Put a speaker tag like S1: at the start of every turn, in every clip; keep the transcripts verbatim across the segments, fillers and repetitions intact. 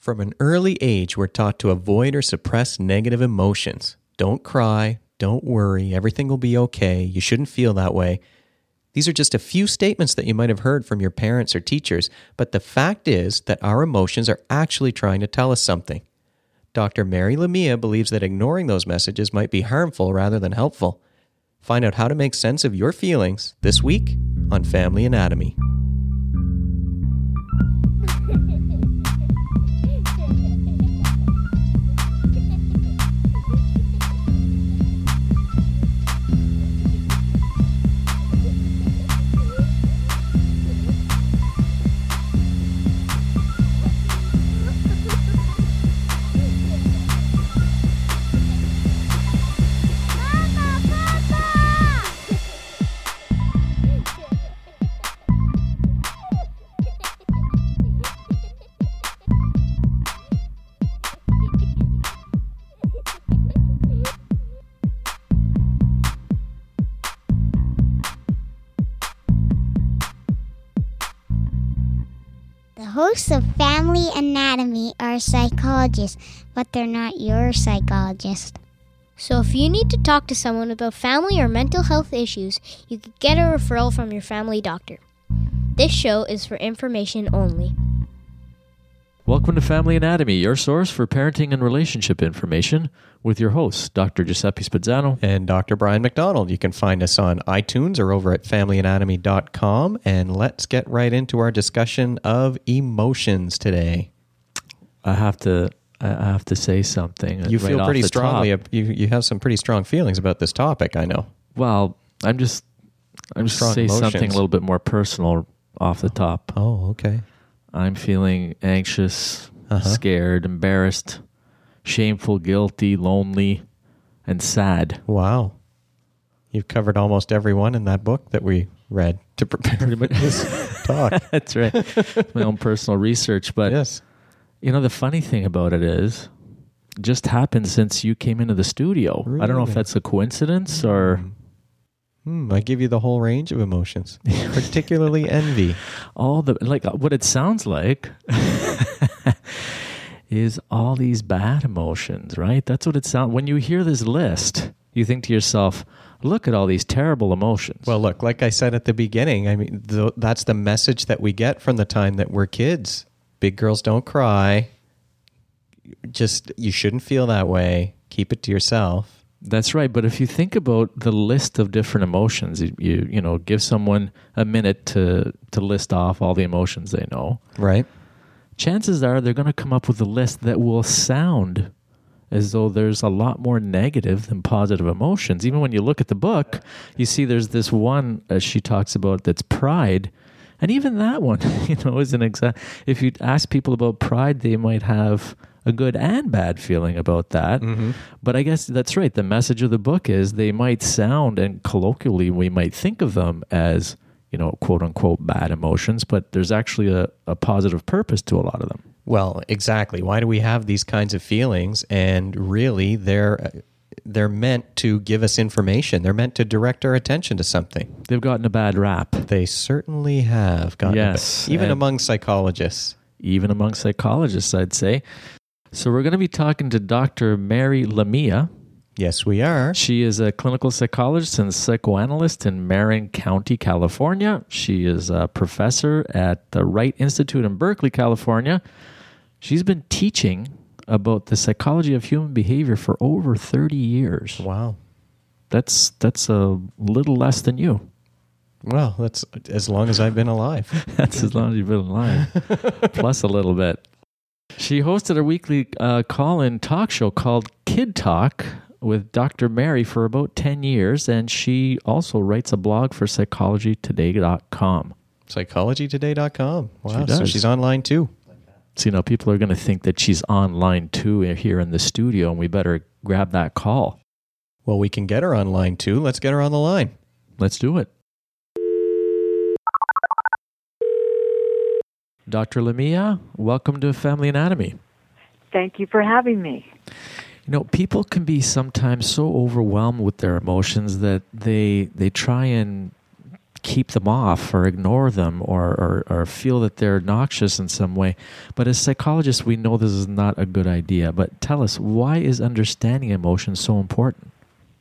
S1: From an early age, we're taught to avoid or suppress negative emotions. Don't cry, don't worry, everything will be okay, you shouldn't feel that way. These are just a few statements that you might have heard from your parents or teachers, but the fact is that our emotions are actually trying to tell us something. Doctor Mary Lamia believes that ignoring those messages might be harmful rather than helpful. Find out how to make sense of your feelings this week on Family Anatomy.
S2: Hosts of Family Anatomy are psychologists, but they're not your psychologist.
S3: So if you need to talk to someone about family or mental health issues, you can get a referral from your family doctor. This show is for information only.
S4: Welcome to Family Anatomy, your source for parenting and relationship information, with your hosts, Doctor Giuseppe Spizzano
S1: and Doctor Brian McDonald. You can find us on iTunes or over at family anatomy dot com. And let's get right into our discussion of emotions today.
S4: I have to I have to say something.
S1: You
S4: right
S1: feel pretty
S4: off the
S1: strongly.
S4: top.
S1: You you have some pretty strong feelings about this topic, I know.
S4: Well, I'm just I'm just
S1: Strong
S4: say
S1: emotions.
S4: something a little bit more personal off the top.
S1: Oh, okay.
S4: I'm feeling anxious,
S1: Uh-huh.
S4: scared, embarrassed, shameful, guilty, lonely, and sad.
S1: Wow. You've covered almost every one in that book that we read to prepare for this talk.
S4: That's right. My own personal research. But,
S1: Yes.
S4: you know, the funny thing about it is, it just happened since you came into the studio. I don't know if
S1: Really?
S4: that's a coincidence or
S1: Hmm, I give you the whole range of emotions, particularly envy.
S4: all the, like, what it sounds like is all these bad emotions, right? That's what it sounds. When you hear this list, you think to yourself, look at all these terrible emotions.
S1: Well, look, like I said at the beginning, I mean, th- that's the message that we get from the time that we're kids. Big girls don't cry. Just, you shouldn't feel that way. Keep it to yourself.
S4: That's right. But if you think about the list of different emotions, you, you you know, give someone a minute to to list off all the emotions they know.
S1: Right.
S4: Chances are they're going to come up with a list that will sound as though there's a lot more negative than positive emotions. Even when you look at the book, you see there's this one uh, she talks about that's pride. And even that one, you know, isn't exact. If you ask people about pride, they might have a good and bad feeling about that.
S1: Mm-hmm.
S4: But I guess that's right. The message of the book is they might sound, and colloquially we might think of them as, you know, quote unquote bad emotions, but there's actually a, a positive purpose to a lot of them.
S1: Well, exactly. Why do we have these kinds of feelings? And really, they're they're meant to give us information. They're meant to direct our attention to something.
S4: They've gotten a bad rap,
S1: They certainly have gotten
S4: Yes,
S1: even
S4: and-
S1: among psychologists.
S4: even among psychologists, I'd say. So we're going to be talking to Doctor Mary Lamia.
S1: Yes, we are.
S4: She is a clinical psychologist and psychoanalyst in Marin County, California. She is a professor at the Wright Institute in Berkeley, California. She's been teaching about the psychology of human behavior for over thirty years.
S1: Wow.
S4: That's that's a little less than you.
S1: Well, that's as long as I've been alive.
S4: That's as long as you've been alive, plus a little bit. She hosted a weekly uh, call-in talk show called Kid Talk with Doctor Mary for about ten years, and she also writes a blog for psychology today dot com.
S1: psychology today dot com. Wow,
S4: She does.
S1: so she's online too.
S4: So, you know, people are going to think that she's online too here in the studio, and we better grab that call.
S1: Well, we can get her online too. Let's get her on the line.
S4: Let's do it. Doctor Lamia, welcome to Family Anatomy.
S5: Thank you for having me.
S4: You know, people can be sometimes so overwhelmed with their emotions that they they try and keep them off or ignore them or, or, or feel that they're noxious in some way. But as psychologists, we know this is not a good idea. But tell us, why is understanding emotions so important?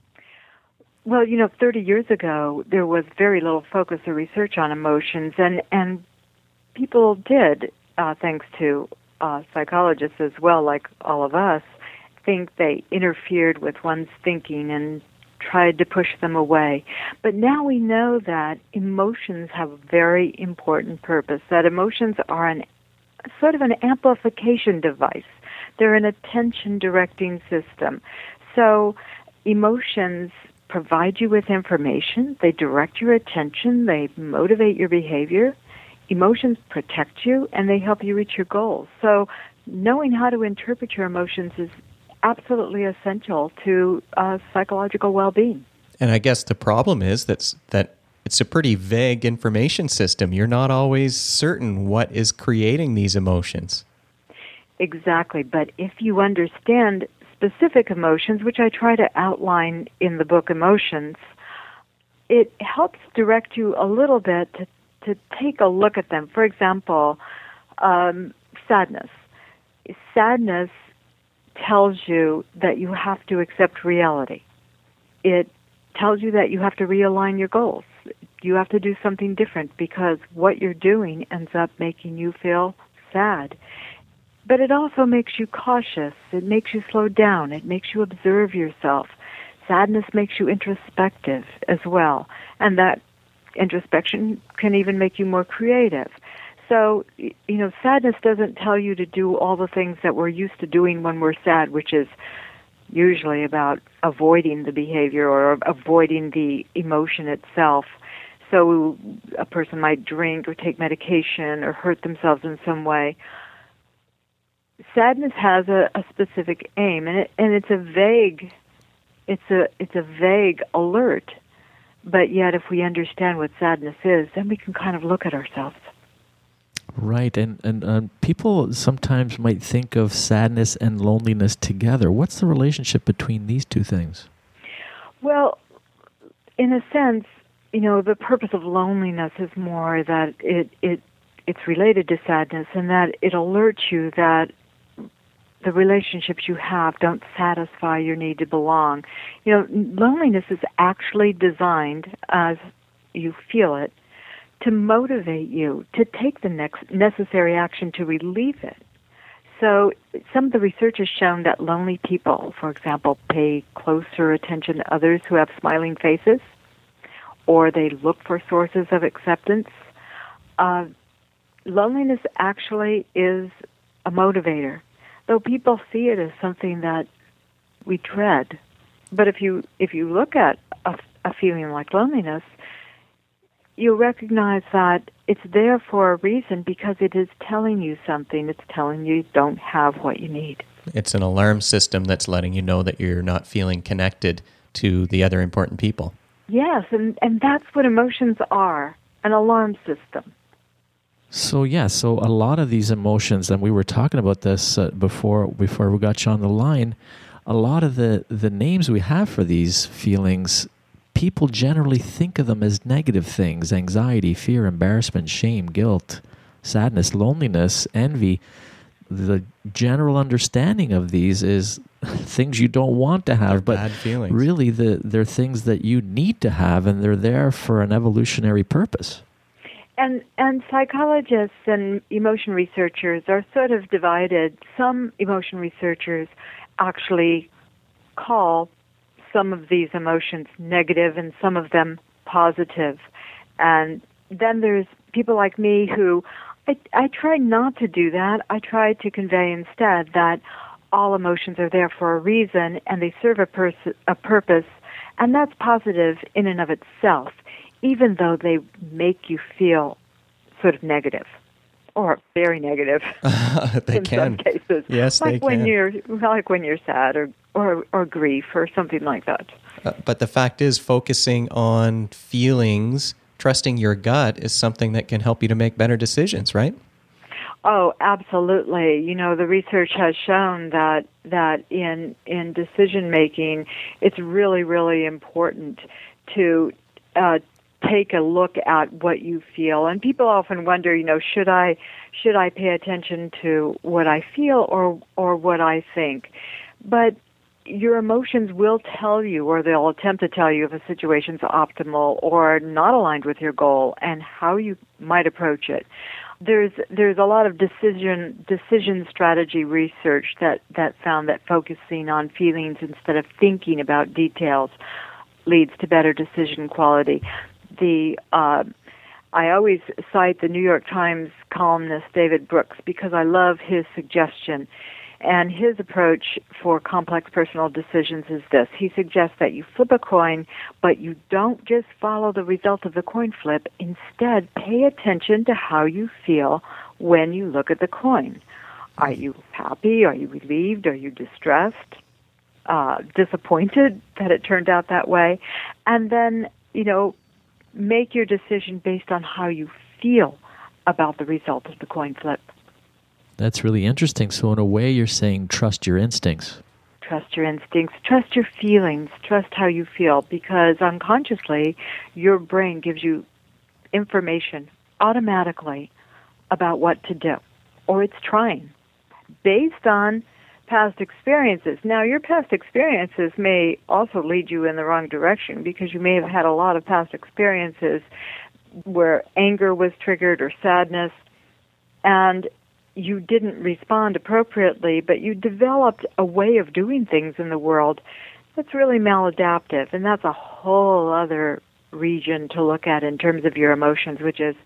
S5: Well, you know, thirty years ago, there was very little focus or research on emotions, and, and people did, uh, thanks to uh, psychologists as well, like all of us, think they interfered with one's thinking and tried to push them away. But now we know that emotions have a very important purpose, that emotions are an sort of an amplification device. They're an attention-directing system. So emotions provide you with information, they direct your attention, they motivate your behavior. Emotions protect you, and they help you reach your goals. So knowing how to interpret your emotions is absolutely essential to uh, psychological well-being.
S1: And I guess the problem is that's, that it's a pretty vague information system. You're not always certain what is creating these emotions.
S5: Exactly. But if you understand specific emotions, which I try to outline in the book Emotions, it helps direct you a little bit to, to take a look at them. For example, um, sadness. Sadness tells you that you have to accept reality. It tells you that you have to realign your goals. You have to do something different because what you're doing ends up making you feel sad. But it also makes you cautious. It makes you slow down. It makes you observe yourself. Sadness makes you introspective as well. And that introspection can even make you more creative. So, you know, sadness doesn't tell you to do all the things that we're used to doing when we're sad, which is usually about avoiding the behavior or avoiding the emotion itself. So a person might drink or take medication or hurt themselves in some way. Sadness has a, a specific aim, and it, and it's a vague, it's a it's a vague alert. But yet, if we understand what sadness is, then we can kind of look at ourselves.
S4: Right, and and uh, people sometimes might think of sadness and loneliness together. What's the relationship between these two things?
S5: Well, in a sense, you know, the purpose of loneliness is more that it it it's related to sadness, and that it alerts you that the relationships you have don't satisfy your need to belong. You know, loneliness is actually designed, as you feel it, to motivate you to take the next necessary action to relieve it. So some of the research has shown that lonely people, for example, pay closer attention to others who have smiling faces, or they look for sources of acceptance. Uh, loneliness actually is a motivator, though people see it as something that we dread. But if you if you look at a, a feeling like loneliness, you recognize that it's there for a reason because it is telling you something. It's telling you you don't have what you need.
S1: It's an alarm system that's letting you know that you're not feeling connected to the other important people.
S5: Yes, and, and that's what emotions are, an alarm system.
S4: So, yeah, so a lot of these emotions, and we were talking about this uh, before before we got you on the line, a lot of the, the names we have for these feelings, people generally think of them as negative things: anxiety, fear, embarrassment, shame, guilt, sadness, loneliness, envy. The general understanding of these is things you don't want to have,
S1: They're
S4: but
S1: bad feelings.
S4: really the, they're things that you need to have, and they're there for an evolutionary purpose.
S5: And and psychologists and emotion researchers are sort of divided. Some emotion researchers actually call some of these emotions negative and some of them positive. And then there's people like me who, I, I try not to do that. I try to convey instead that all emotions are there for a reason and they serve a, pers- a purpose, and that's positive in and of itself, even though they make you feel sort of negative or very negative
S1: They
S5: in
S1: can.
S5: some cases.
S1: Yes,
S5: like
S1: they
S5: when
S1: can.
S5: you're like when you're sad or, or or grief or something like that.
S1: Uh, but the fact is, focusing on feelings, trusting your gut is something that can help you to make better decisions, right?
S5: Oh, absolutely. You know, the research has shown that that in in decision making, it's really, really important to uh, take a look at what you feel. And people often wonder, you know, should I should I pay attention to what I feel or or what I think? But your emotions will tell you, or they'll attempt to tell you, if a situation's optimal or not aligned with your goal and how you might approach it. There's there's a lot of decision decision strategy research that, that found that focusing on feelings instead of thinking about details leads to better decision quality. The uh, I always cite the New York Times columnist David Brooks because I love his suggestion. And his approach for complex personal decisions is this. He suggests that you flip a coin, but you don't just follow the result of the coin flip. Instead, pay attention to how you feel when you look at the coin. Are you happy? Are you relieved? Are you distressed? Uh, disappointed that it turned out that way? And then, you know, make your decision based on how you feel about the result of the coin flip.
S4: That's really interesting. So in a way, you're saying trust your instincts.
S5: Trust your instincts. Trust your feelings. Trust how you feel, because unconsciously, your brain gives you information automatically about what to do, or it's trying, based on past experiences. Now, your past experiences may also lead you in the wrong direction, because you may have had a lot of past experiences where anger was triggered or sadness, and you didn't respond appropriately, but you developed a way of doing things in the world that's really maladaptive, and that's a whole other region to look at in terms of your emotions, which is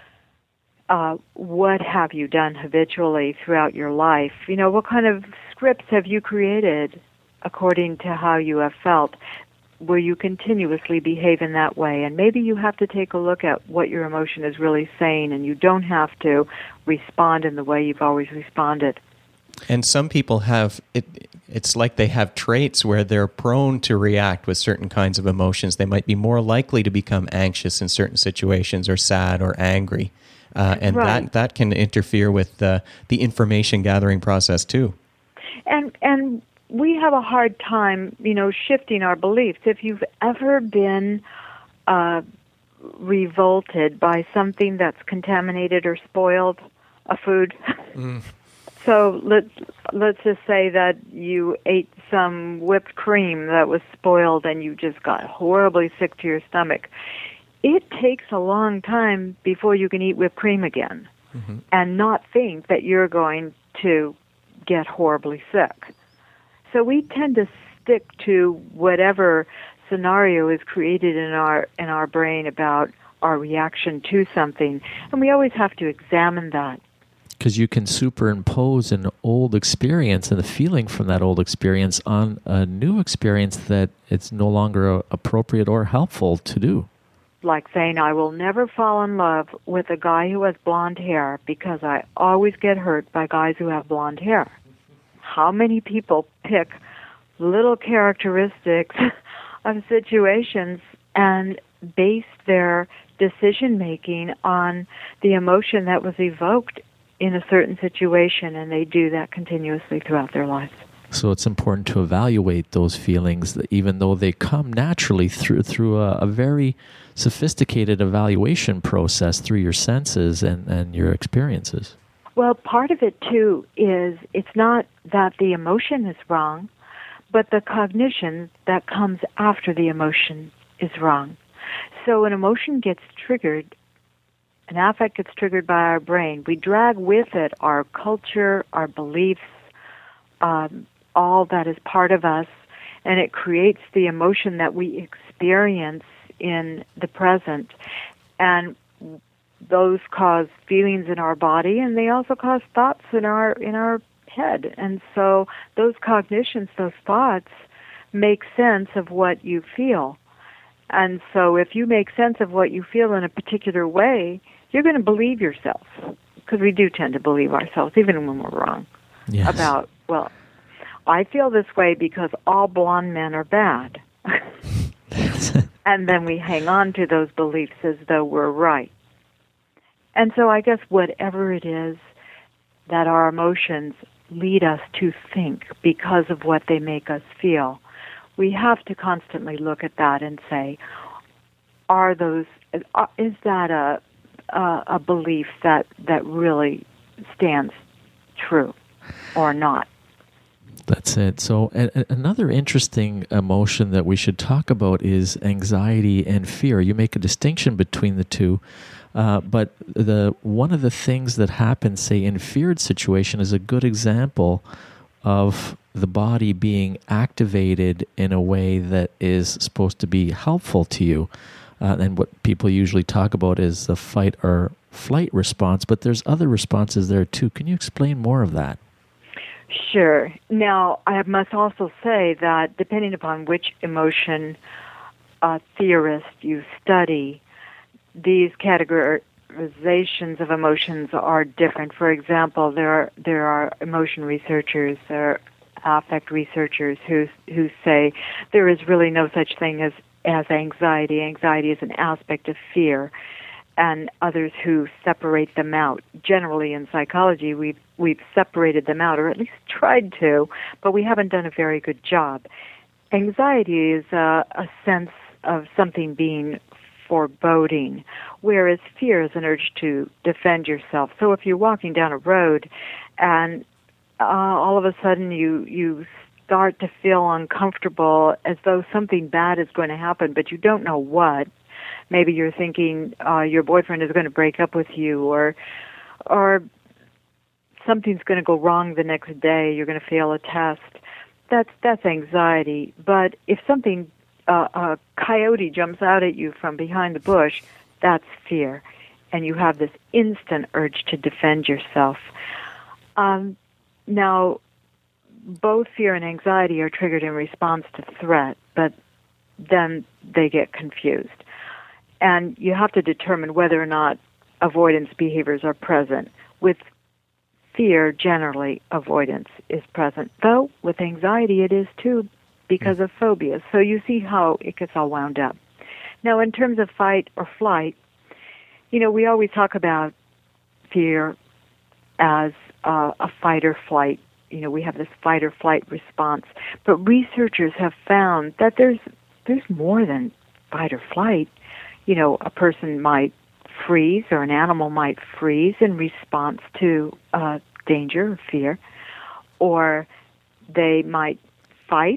S5: uh, what have you done habitually throughout your life? You know, what kind of scripts have you created according to how you have felt? Will you continuously behave in that way? And maybe you have to take a look at what your emotion is really saying, and you don't have to respond in the way you've always responded.
S1: And some people have, it. it's like they have traits where they're prone to react with certain kinds of emotions. They might be more likely to become anxious in certain situations, or sad or angry. Uh, and
S5: right.
S1: that, that can interfere with the, the information gathering process too.
S5: And and we have a hard time, you know, shifting our beliefs. If you've ever been uh, revolted by something that's contaminated or spoiled, a food. Mm. So let's let's just say that you ate some whipped cream that was spoiled and you just got horribly sick to your stomach. It takes a long time before you can eat whipped cream again, mm-hmm. and not think that you're going to get horribly sick. So we tend to stick to whatever scenario is created in our in our brain about our reaction to something, and we always have to examine that.
S4: Because you can superimpose an old experience and the feeling from that old experience on a new experience that it's no longer appropriate or helpful to do.
S5: Like saying, I will never fall in love with a guy who has blonde hair because I always get hurt by guys who have blonde hair. How many people pick little characteristics of situations and base their decision-making on the emotion that was evoked in a certain situation, and they do that continuously throughout their lives.
S4: So it's important to evaluate those feelings, even though they come naturally through through a, a very sophisticated evaluation process through your senses and, and your experiences.
S5: Well, part of it, too, is it's not that the emotion is wrong, but the cognition that comes after the emotion is wrong. So an emotion gets triggered, an affect gets triggered by our brain. We drag with it our culture, our beliefs, um, all that is part of us, and it creates the emotion that we experience in the present. And those cause feelings in our body, and they also cause thoughts in our in our head. And so those cognitions, those thoughts, make sense of what you feel. And so if you make sense of what you feel in a particular way, you're going to believe yourself, because we do tend to believe ourselves, even when we're wrong.
S4: Yes.
S5: About, well, I feel this way because all blonde men are bad. And then we hang on to those beliefs as though we're right. And so I guess whatever it is that our emotions lead us to think because of what they make us feel, we have to constantly look at that and say, are those is that a a, a belief that that really stands true or not?
S4: That's it. So a- a- another interesting emotion that we should talk about is anxiety and fear. You make a distinction between the two, uh, but the one of the things that happens, say, in feared situation is a good example of the body being activated in a way that is supposed to be helpful to you. Uh, and what people usually talk about is the fight or flight response, but there's other responses there too. Can you explain more of that?
S5: Sure. Now, I must also say that depending upon which emotion uh, theorist you study, these categorizations of emotions are different. For example, there are, there are emotion researchers, there are affect researchers who who say there is really no such thing as, as anxiety. Anxiety is an aspect of fear, and others who separate them out. Generally, in psychology, we've we've separated them out, or at least tried to, but we haven't done a very good job. Anxiety is a, a sense of something being foreboding, whereas fear is an urge to defend yourself. So if you're walking down a road and uh, all of a sudden you you start to feel uncomfortable as though something bad is going to happen, but you don't know what. Maybe you're thinking uh, your boyfriend is going to break up with you, or or something's going to go wrong the next day. You're going to fail a test. That's that's anxiety. But if something uh, a coyote jumps out at you from behind the bush, that's fear, and you have this instant urge to defend yourself. Um, now, both fear and anxiety are triggered in response to threat, but then they get confused. And you have to determine whether or not avoidance behaviors are present. With fear, generally, avoidance is present. Though, with anxiety, it is too, because of phobias. So you see how it gets all wound up. Now, in terms of fight or flight, you know, we always talk about fear as uh, a fight or flight. You know, we have this fight or flight response. But researchers have found that there's there's more than fight or flight. You know, a person might freeze, or an animal might freeze in response to uh, danger or fear, or they might fight,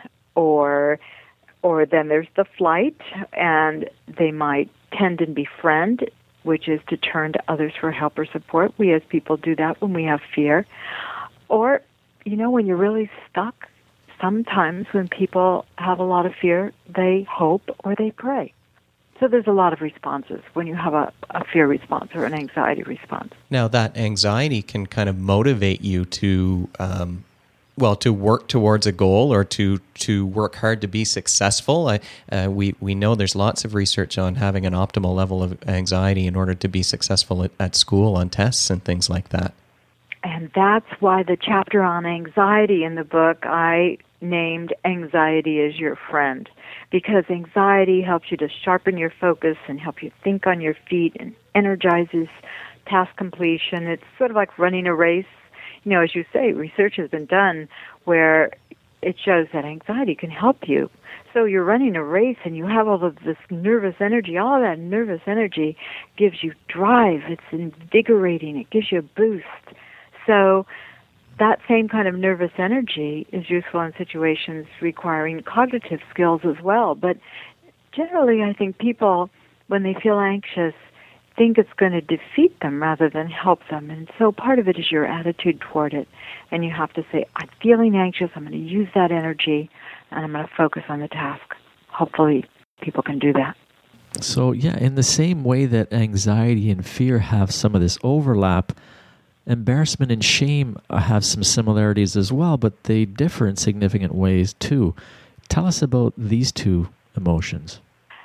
S5: or or then there's the flight, and they might tend and befriend, which is to turn to others for help or support. We as people do that when we have fear. Or, you know, when you're really stuck, sometimes when people have a lot of fear, they hope or they pray. So there's a lot of responses when you have a, a fear response or an anxiety response.
S1: Now, that anxiety can kind of motivate you to, um, well, to work towards a goal, or to, to work hard to be successful. I, uh, we, we know there's lots of research on having an optimal level of anxiety in order to be successful at, at school on tests and things like that.
S5: And that's why the chapter on anxiety in the book I named Anxiety is Your Friend, because anxiety helps you to sharpen your focus and help you think on your feet and energizes task completion. It's sort of like running a race. You know, as you say, research has been done where it shows that anxiety can help you. So you're running a race and you have all of this nervous energy. All of that nervous energy gives you drive. It's invigorating. It gives you a boost. So that same kind of nervous energy is useful in situations requiring cognitive skills as well. But generally, I think people, when they feel anxious, think it's going to defeat them rather than help them. And so part of it is your attitude toward it. And you have to say, I'm feeling anxious, I'm going to use that energy, and I'm going to focus on the task. Hopefully, people can do that.
S4: So, yeah, in the same way that anxiety and fear have some of this overlap, embarrassment and shame have some similarities as well, but they differ in significant ways too. Tell us about these two emotions.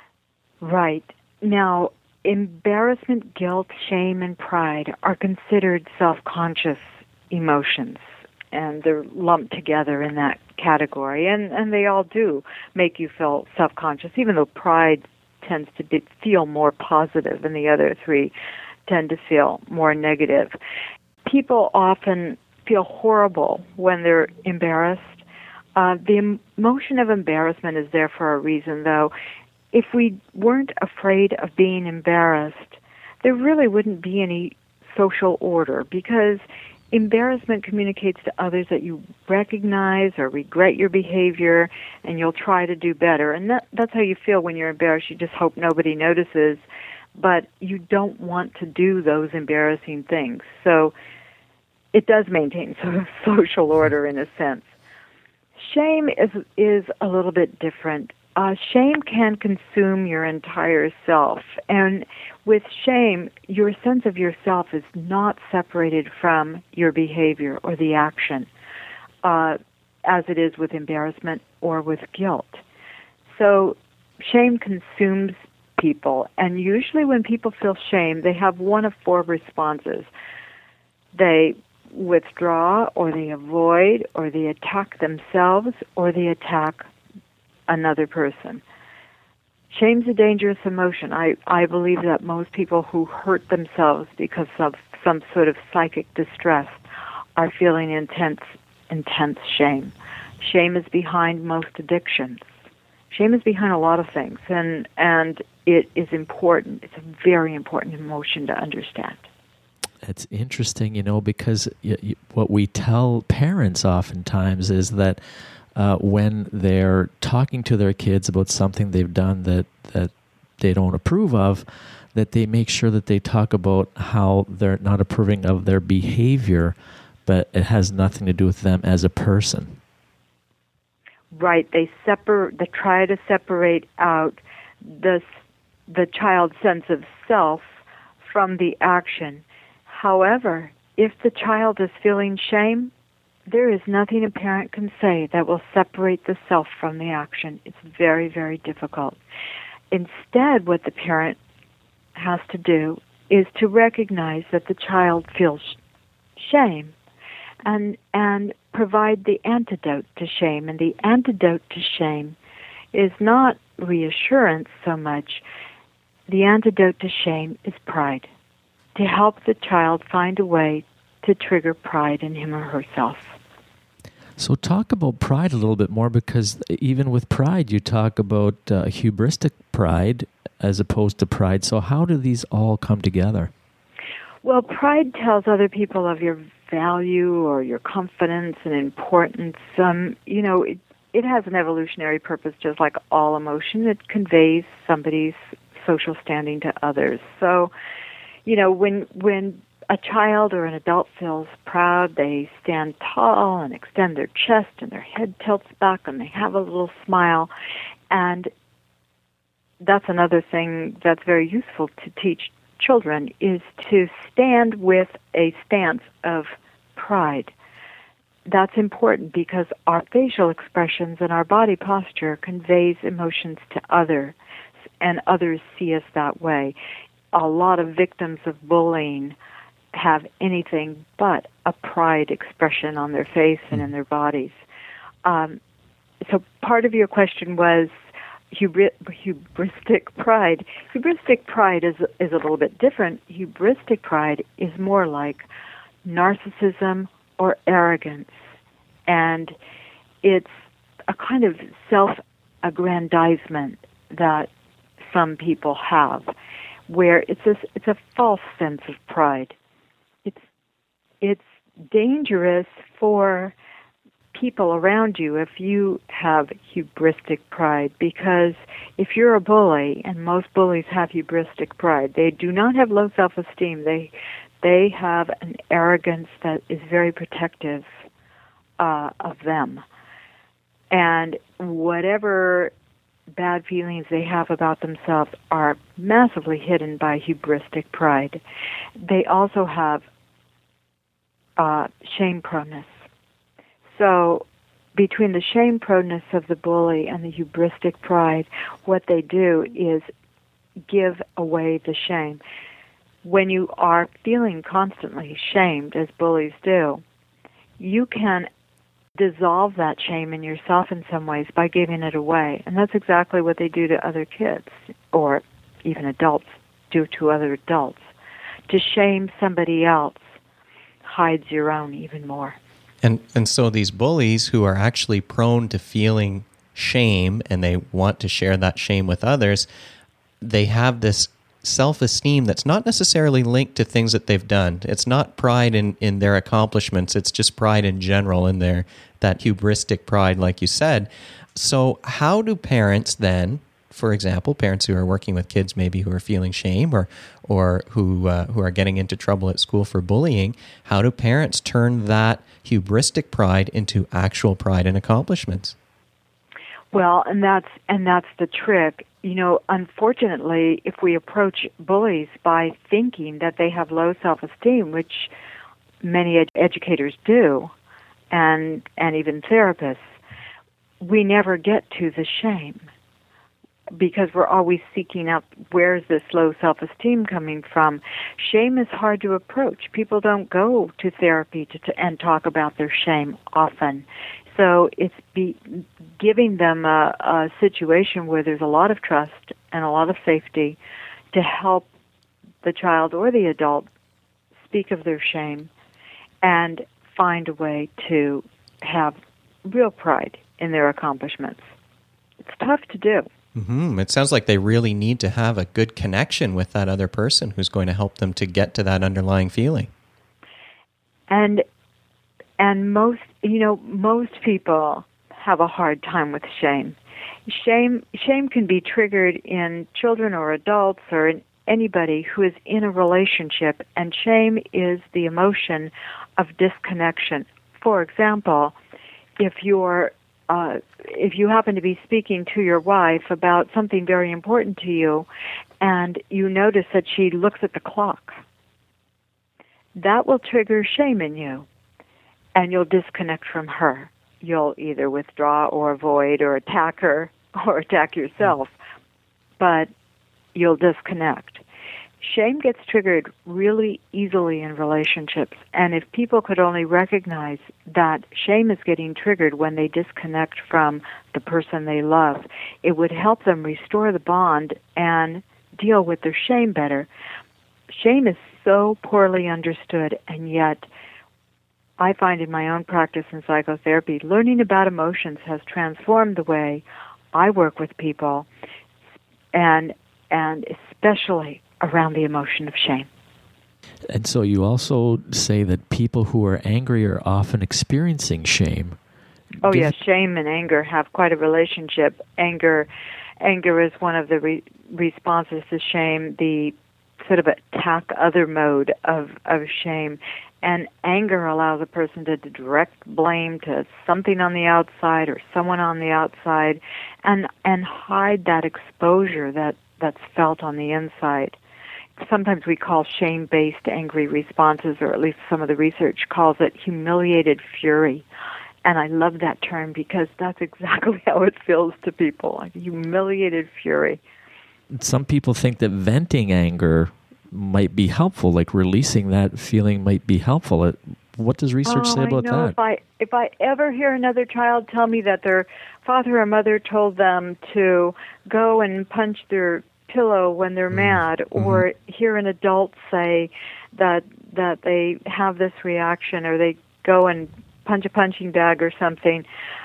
S5: Right. Now, embarrassment, guilt, shame, and pride are considered self-conscious emotions, and they're lumped together in that category, and, and they all do make you feel self-conscious, even though pride tends to be, feel more positive, and the other three tend to feel more negative. People often feel horrible when they're embarrassed. Uh, the emotion of embarrassment is there for a reason, though. if we weren't afraid of being embarrassed, there really wouldn't be any social order, because embarrassment communicates to others that you recognize or regret your behavior, and you'll try to do better. And that, that's how you feel when you're embarrassed. You just hope nobody notices, but you don't want to do those embarrassing things. So it does maintain sort of social order in a sense. Shame is is a little bit different. Uh, shame can consume your entire self. And with shame, your sense of yourself is not separated from your behavior or the action, uh, as it is with embarrassment or with guilt. So shame consumes people. And usually when people feel shame, they have one of four responses. They withdraw, or they avoid, or they attack themselves, or they attack another person. Shame's a dangerous emotion. I, I believe that most people who hurt themselves because of some sort of psychic distress are feeling intense, intense shame. Shame is behind most addictions. Shame is behind a lot of things, and, and it is important. It's a very important emotion to understand.
S4: It's interesting, you know, because y- y- what we tell parents oftentimes is that uh, when they're talking to their kids about something they've done that, that they don't approve of, that they make sure that they talk about how they're not approving of their behavior, but it has nothing to do with them as a person.
S5: Right. They separ- They try to separate out the the child's sense of self from the action. However, if the child is feeling shame, there is nothing a parent can say that will separate the self from the action. It's very, very difficult. Instead, what the parent has to do is to recognize that the child feels shame and and provide the antidote to shame. And the antidote to shame is not reassurance so much. The antidote to shame is pride, to help the child find a way to trigger pride in him or herself.
S4: So talk about pride a little bit more, because even with pride, you talk about uh, hubristic pride as opposed to pride. So how do these all come together?
S5: Well, pride tells other people of your value or your confidence and importance. Um, you know, it, it has an evolutionary purpose, just like all emotion. It conveys somebody's social standing to others. So, you know, when when a child or an adult feels proud, they stand tall and extend their chest and their head tilts back and they have a little smile. And that's another thing that's very useful to teach children, is to stand with a stance of pride. That's important because our facial expressions and our body posture conveys emotions to others, and others see us that way. A lot of victims of bullying have anything but a pride expression on their face and in their bodies. Um, so part of your question was hubri- hubristic pride. Hubristic pride is is a little bit different. Hubristic pride is more like narcissism or arrogance, and it's a kind of self-aggrandizement that some people have, where it's a, it's a false sense of pride. It's it's dangerous for people around you if you have hubristic pride, because if you're a bully, and most bullies have hubristic pride, they do not have low self-esteem. They they have an arrogance that is very protective uh, of them, and whatever bad feelings they have about themselves are massively hidden by hubristic pride. They also have uh, shame proneness. So between the shame proneness of the bully and the hubristic pride, what they do is give away the shame. When you are feeling constantly shamed, as bullies do, you can dissolve that shame in yourself in some ways by giving it away. And that's exactly what they do to other kids, or even adults do to other adults. To shame somebody else hides your own even more.
S1: And and so these bullies who are actually prone to feeling shame and they want to share that shame with others, they have this self-esteem that's not necessarily linked to things that they've done. It's not pride in, in their accomplishments. It's just pride in general, in their that hubristic pride, like you said. So how do parents then, for example, parents who are working with kids maybe who are feeling shame or or who uh, who are getting into trouble at school for bullying, how do parents turn that hubristic pride into actual pride and accomplishments?
S5: Well, and that's and that's the trick. You know, unfortunately, if we approach bullies by thinking that they have low self-esteem, which many ed- educators do, and and even therapists, we never get to the shame because we're always seeking out where's this low self-esteem coming from. Shame is hard to approach. People don't go to therapy to, to and talk about their shame often. So it's be, giving them a, a situation where there's a lot of trust and a lot of safety to help the child or the adult speak of their shame and find a way to have real pride in their accomplishments. It's tough to do.
S1: Mm-hmm. It sounds like they really need to have a good connection with that other person who's going to help them to get to that underlying feeling.
S5: And and most, you know, most people have a hard time with shame. Shame shame can be triggered in children or adults or in anybody who is in a relationship, and shame is the emotion of disconnection. For example, if you're uh, if you happen to be speaking to your wife about something very important to you, and you notice that she looks at the clock, that will trigger shame in you, and you'll disconnect from her. You'll either withdraw or avoid or attack her or attack yourself, but you'll disconnect. Shame gets triggered really easily in relationships, and if people could only recognize that shame is getting triggered when they disconnect from the person they love, it would help them restore the bond and deal with their shame better. Shame is so poorly understood, and yet I find in my own practice in psychotherapy, learning about emotions has transformed the way I work with people, and and especially around the emotion of shame.
S4: And so you also say that people who are angry are often experiencing shame.
S5: Oh,
S4: Give-
S5: yes, shame and anger have quite a relationship. Anger anger is one of the re- responses to shame, the sort of attack other mode of, of shame. And anger allows a person to direct blame to something on the outside or someone on the outside and and hide that exposure that, that's felt on the inside. Sometimes we call shame-based angry responses, or at least some of the research calls it humiliated fury. And I love that term because that's exactly how it feels to people, like humiliated fury.
S4: Some people think that venting anger might be helpful, like releasing that feeling might be helpful. It, what does research
S5: oh,
S4: say about
S5: I know.
S4: that?
S5: If I, if I ever hear another child tell me that their father or mother told them to go and punch their pillow when they're mm. mad, or mm-hmm. hear an adult say that that they have this reaction, or they go and punch a punching bag or something,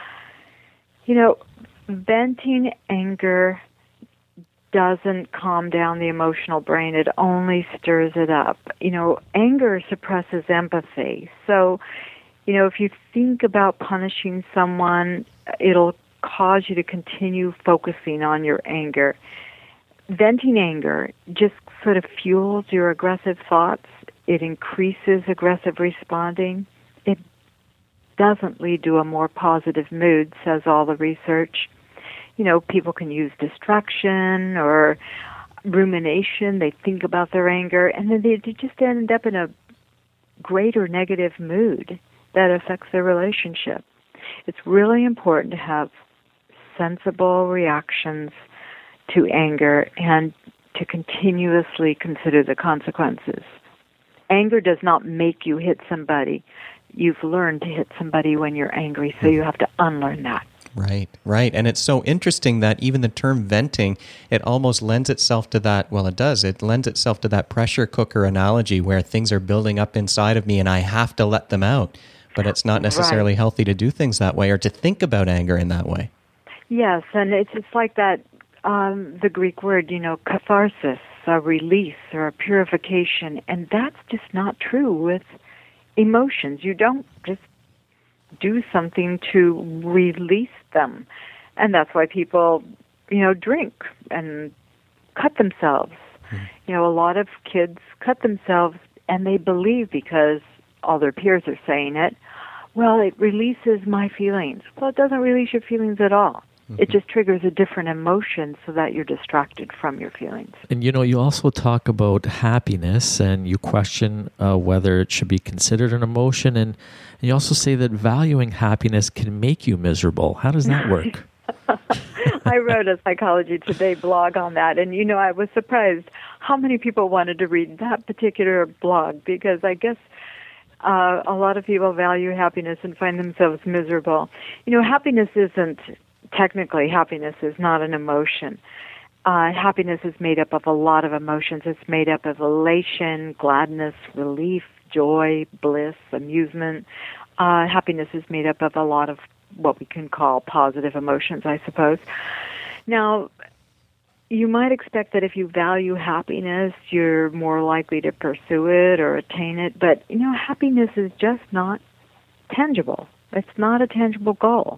S5: you know, venting anger doesn't calm down the emotional brain. It only stirs it up. You know, anger suppresses empathy. So, you know, if you think about punishing someone, it'll cause you to continue focusing on your anger. Venting anger just sort of fuels your aggressive thoughts. It increases aggressive responding. It doesn't lead to a more positive mood, says all the research. You know, people can use distraction or rumination. They think about their anger, and then they just end up in a greater negative mood that affects their relationship. It's really important to have sensible reactions to anger and to continuously consider the consequences. Anger does not make you hit somebody. You've learned to hit somebody when you're angry, so you have to unlearn that.
S1: Right, right. And it's so interesting that even the term venting, it almost lends itself to that, well, it does, it lends itself to that pressure cooker analogy where things are building up inside of me and I have to let them out. But it's not necessarily right. healthy to do things that way or to think about anger in that way.
S5: Yes, and it's it's like that, um, the Greek word, you know, catharsis, a release or a purification, and that's just not true with emotions. You don't just do something to release them, and that's why people, you know, drink and cut themselves. Mm. You know, a lot of kids cut themselves, and they believe because all their peers are saying it, well, it releases my feelings. Well, it doesn't release your feelings at all. Mm-hmm. It just triggers a different emotion so that you're distracted from your feelings.
S4: And, you know, you also talk about happiness, and you question uh, whether it should be considered an emotion. And, and you also say that valuing happiness can make you miserable. How does that work?
S5: I wrote a Psychology Today blog on that, and, you know, I was surprised how many people wanted to read that particular blog, because I guess uh, a lot of people value happiness and find themselves miserable. You know, happiness isn't, technically, happiness is not an emotion. Uh, happiness is made up of a lot of emotions. It's made up of elation, gladness, relief, joy, bliss, amusement. Uh, happiness is made up of a lot of what we can call positive emotions, I suppose. Now, you might expect that if you value happiness, you're more likely to pursue it or attain it, but, you know, happiness is just not tangible. It's not a tangible goal.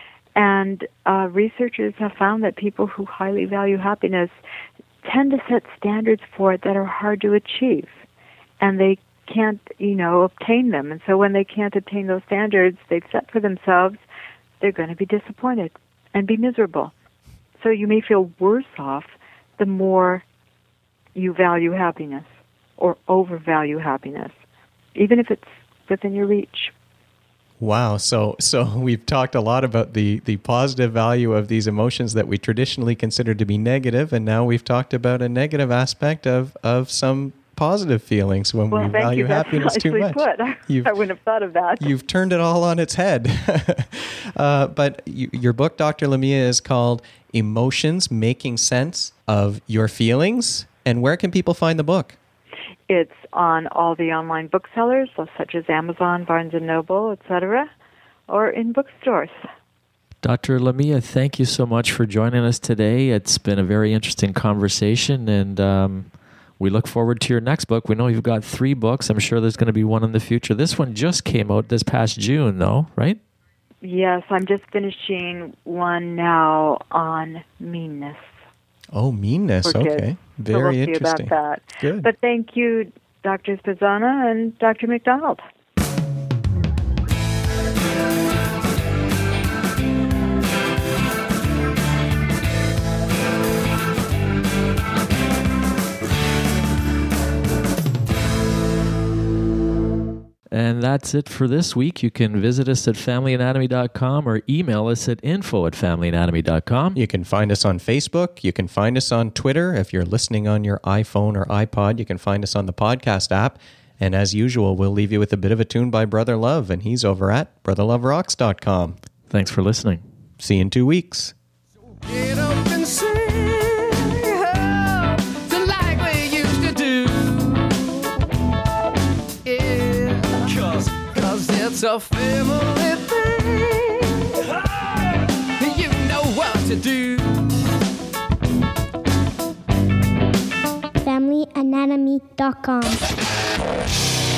S5: And uh, researchers have found that people who highly value happiness tend to set standards for it that are hard to achieve, and they can't, you know, obtain them. And so when they can't obtain those standards they've set for themselves, they're going to be disappointed and be miserable. So you may feel worse off the more you value happiness or overvalue happiness, even if it's within your reach.
S1: Wow. So so we've talked a lot about the, the positive value of these emotions that we traditionally consider to be negative, and now we've talked about a negative aspect of, of some positive feelings when
S5: well,
S1: we
S5: thank
S1: value
S5: you. That's
S1: happiness too much.
S5: Put. I, I wouldn't have thought of that.
S1: You've turned it all on its head. uh, but you, your book, Doctor Lamia, is called Emotions, Making Sense of Your Feelings. And where can people find the book?
S5: It's on all the online booksellers, such as Amazon, Barnes and Noble, et cetera, or in bookstores.
S4: Doctor Lamia, thank you so much for joining us today. It's been a very interesting conversation, and um, we look forward to your next book. We know you've got three books. I'm sure there's going to be one in the future. This one just came out this past June, though, right?
S5: Yes, I'm just finishing one now on meanness.
S1: Oh, meanness. Okay. Very
S5: so we'll see
S1: interesting.
S5: About that.
S1: Good.
S5: But thank you, Doctor Spazana and Doctor McDonald.
S4: And that's it for this week. You can visit us at family anatomy dot com or email us at info at family anatomy dot com.
S1: You can find us on Facebook. You can find us on Twitter. If you're listening on your iPhone or iPod, you can find us on the podcast app. And as usual, we'll leave you with a bit of a tune by Brother Love, and he's over at brother love rocks dot com.
S4: Thanks for listening.
S1: See you in two weeks.
S6: Get up and sing, oh, so like we used to do. Yeah, cause, cause it's a family thing. Oh, you know what to do.
S2: family anatomy dot com